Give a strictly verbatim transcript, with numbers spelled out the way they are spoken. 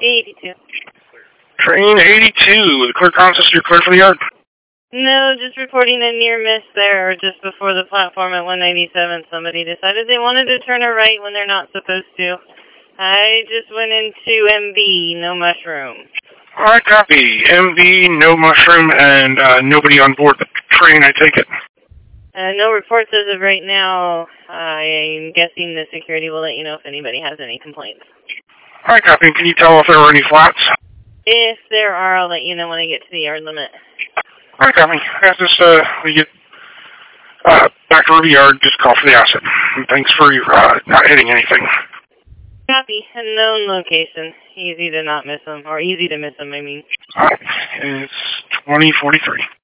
eighty-two. Train eighty-two, clear consist, you're clear for the yard. No, just reporting a near miss there, just before the platform at one ninety-seven. Somebody decided they wanted to turn a right when they're not supposed to. I just went into M V, no mushroom. Alright, copy. M V, no mushroom, and uh, nobody on board the train, I take it. Uh, no reports as of right now. I'm guessing the security will let you know if anybody has any complaints. Alright, copy. Can you tell if there were any flats? If there are, I'll let you know when I get to the yard limit. Alright, copy. As this, uh, we get uh, back to the yard, just call for the asset. And thanks for uh, not hitting anything. Copy. A known location. Easy to not miss them, or easy to miss them, I mean. Alright, it's twenty forty-three.